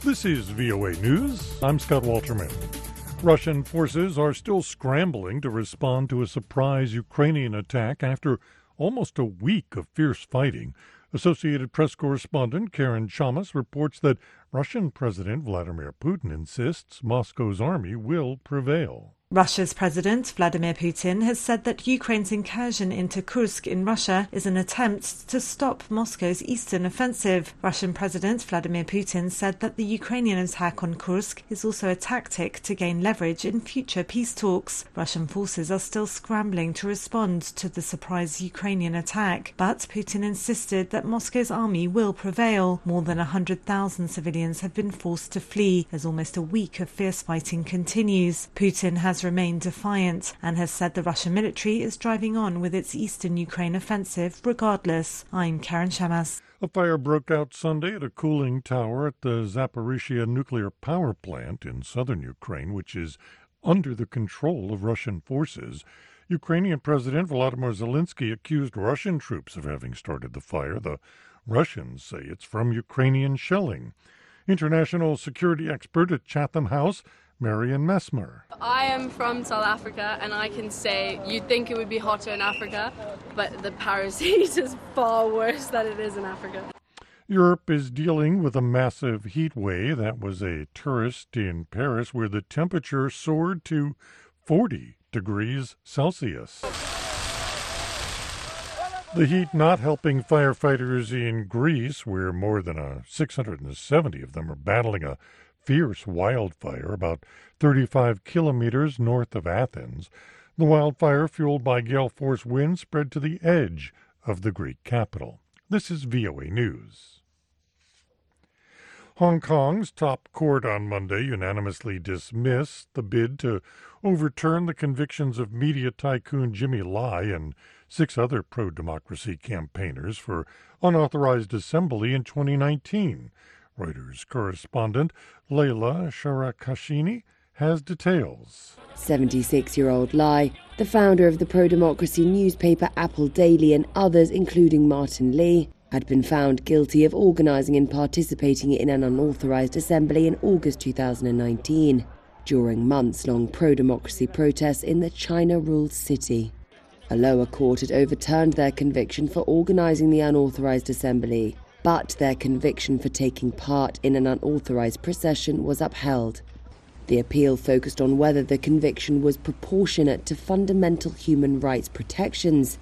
This is VOA News. I'm Scott Walterman. Russian forces are still scrambling to respond to a surprise Ukrainian attack after almost a week of fierce fighting. Associated Press correspondent Karen Chamas reports that Russian President Vladimir Putin insists Moscow's army will prevail. Russia's President Vladimir Putin has said that Ukraine's incursion into Kursk in Russia is an attempt to stop Moscow's eastern offensive. Russian President Vladimir Putin said that the Ukrainian attack on Kursk is also a tactic to gain leverage in future peace talks. Russian forces are still scrambling to respond to the surprise Ukrainian attack, but Putin insisted that Moscow's army will prevail. More than 100,000 civilians have been forced to flee as almost a week of fierce fighting continues. Putin has remained defiant and has said the Russian military is driving on with its eastern Ukraine offensive regardless. I'm Karen Chamas. A fire broke out Sunday at a cooling tower at the Zaporizhzhia nuclear power plant in southern Ukraine, which is under the control of Russian forces. Ukrainian President Volodymyr Zelensky accused Russian troops of having started the fire. The Russians say it's from Ukrainian shelling. International security expert at Chatham House, Marian Messmer. I am from South Africa, and I can say you'd think it would be hotter in Africa, but the Paris heat is far worse than it is in Africa. Europe is dealing with a massive heat wave. That was a tourist in Paris where the temperature soared to 40 degrees Celsius. The heat not helping firefighters in Greece, where more than 670 of them are battling a fierce wildfire about 35 kilometers north of Athens. The wildfire, fueled by gale force winds, spread to the edge of the Greek capital. This is VOA News. Hong Kong's top court on Monday unanimously dismissed the bid to overturn the convictions of media tycoon Jimmy Lai and 6 other pro-democracy campaigners for unauthorized assembly in 2019. Reuters correspondent Leila Sharakashini has details. 76-year-old Lai, the founder of the pro-democracy newspaper Apple Daily and others, including Martin Lee, had been found guilty of organising and participating in an unauthorised assembly in August 2019, during months-long pro-democracy protests in the China-ruled city. A lower court had overturned their conviction for organising the unauthorised assembly, but their conviction for taking part in an unauthorised procession was upheld. The appeal focused on whether the conviction was proportionate to fundamental human rights protections.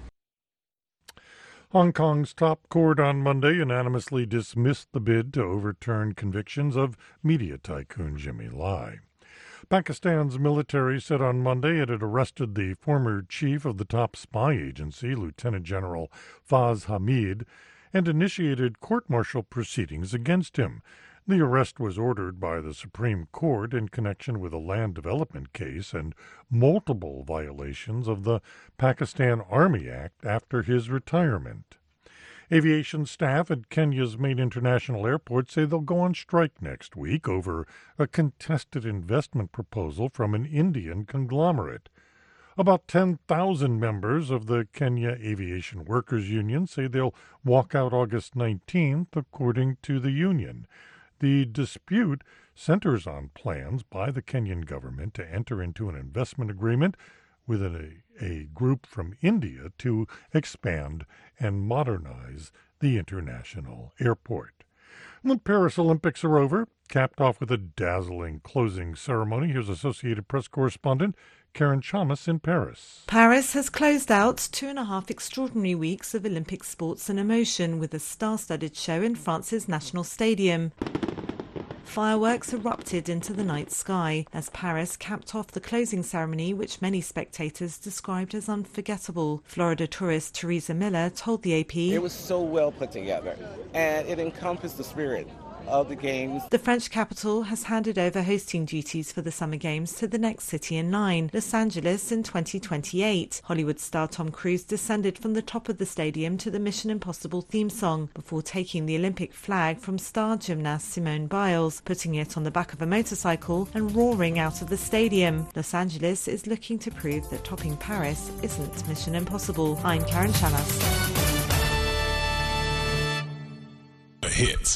Hong Kong's top court on Monday unanimously dismissed the bid to overturn convictions of media tycoon Jimmy Lai. Pakistan's military said on Monday it had arrested the former chief of the top spy agency, Lieutenant General Faz Hamid, and initiated court-martial proceedings against him. The arrest was ordered by the Supreme Court in connection with a land development case and multiple violations of the Pakistan Army Act after his retirement. Aviation staff at Kenya's main international airport say they'll go on strike next week over a contested investment proposal from an Indian conglomerate. About 10,000 members of the Kenya Aviation Workers Union say they'll walk out August 19th, according to the union. The dispute centers on plans by the Kenyan government to enter into an investment agreement with a group from India to expand and modernize the international airport. The Paris Olympics are over, capped off with a dazzling closing ceremony. Here's Associated Press correspondent Karen Chamas in Paris. Paris has closed out 2.5 extraordinary weeks of Olympic sports and emotion with a star-studded show in France's National Stadium. Fireworks erupted into the night sky as Paris capped off the closing ceremony, which many spectators described as unforgettable. Florida tourist Teresa Miller told the AP, "It was so well put together, and it encompassed the spirit of the Games. The French capital has handed over hosting duties for the Summer Games to the next city in line, Los Angeles, in 2028. Hollywood star Tom Cruise descended from the top of the stadium to the Mission Impossible theme song before taking the Olympic flag from star gymnast Simone Biles, putting it on the back of a motorcycle and roaring out of the stadium. Los Angeles is looking to prove that topping Paris isn't Mission Impossible. I'm Karen Chamas. Hits.